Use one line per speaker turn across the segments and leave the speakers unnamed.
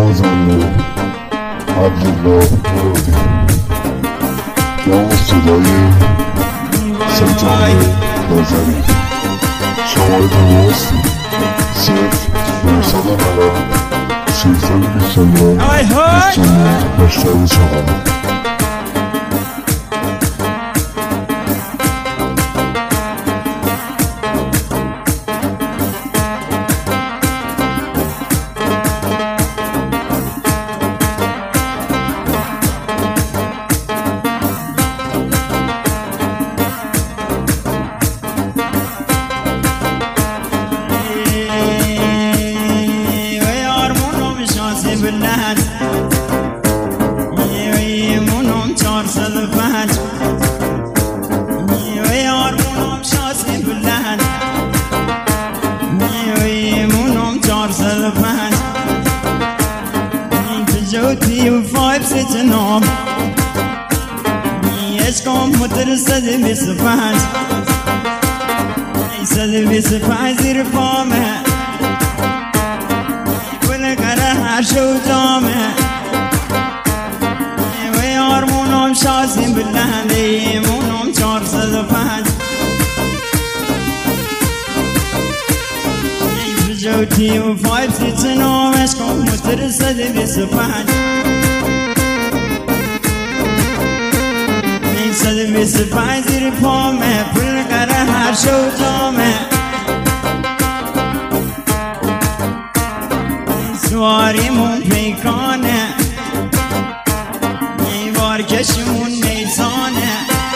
مازنده عبدالله مرادی با صدای سلطان لازری. شماره تماس 0-990-329-29-84.
زیر پامه گل قره شو جامه و یارمونم شازیم بلنده مونم 405 جوتی و 569 عشقم موتر 125 125 زیر پامه پل قره شو جامه سواریمون پیکانه نیوار کشمون نیزانه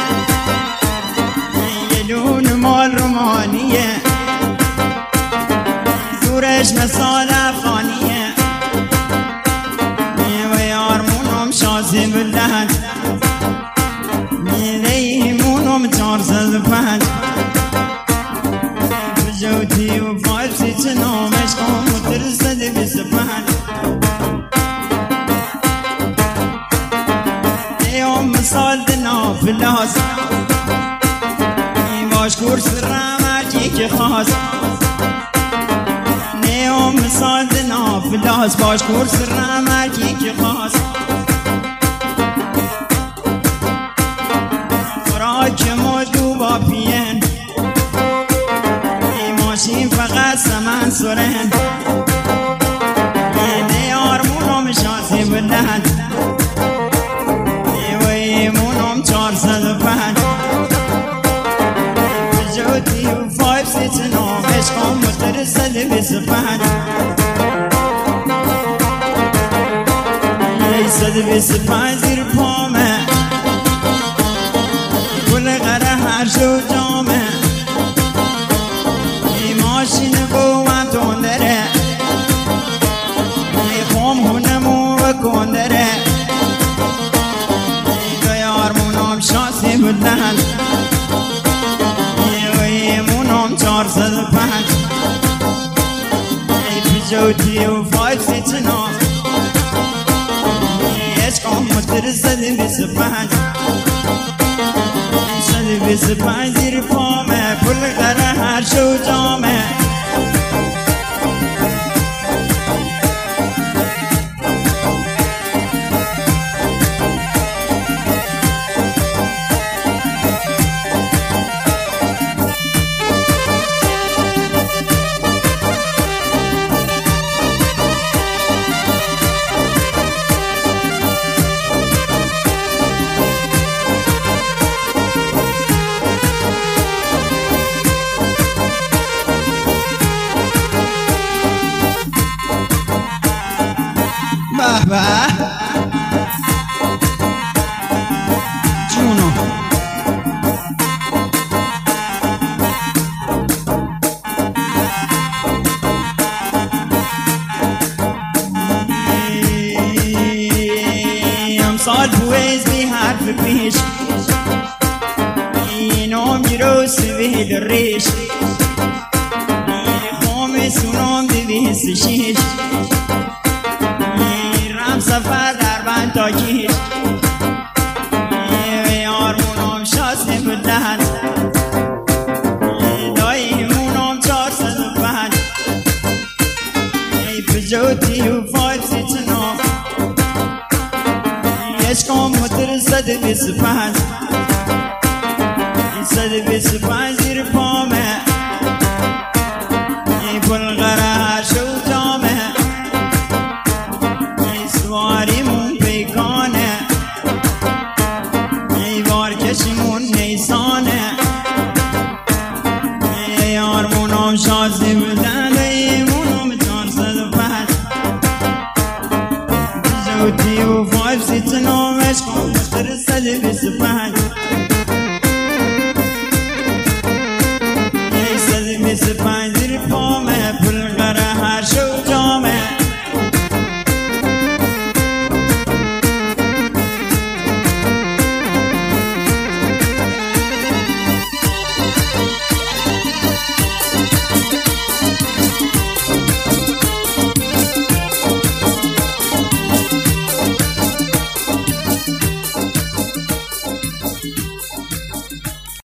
یه لون مال رومانیه زورش مثال افغانیه و یارمونم شازی بلند نیمونم 405 جوتی و 569 عشقم موتر 125 مثال دنا فلاس باش کورس رمجی که خواست نیام مثال دنا فلاس باش کورس رمجی که خواست خوراک مدو با پین ماشین فقط سمن سرن نیارمونم شانسی بلند 405 جوتی و 569 عشقم موتر 125 125 زیر پامه گل قره هر شو جامه ای ماشین قوم تندره ای خوم هونمو و کندره شانسی بلند یمونم 405 جوتی و 569 عشقم موتر 125 125 زیر پامه پل قره هر شو جامه جونو امسال بویزی حرف پیش اینو میروس وید ریش خوم سونم 206 سفر در بند تا کیش یارمونم شاسته بلند دایمونم 405 ای پجوتی و 569 125 125 زیر پامه ای پل غرش و جامه ای سواریمون پیکانه ای بارکشیمون نیسانه ای یارمونم شازی بودن ایمونم 405 جوتی و 5 سیت نامش کن 125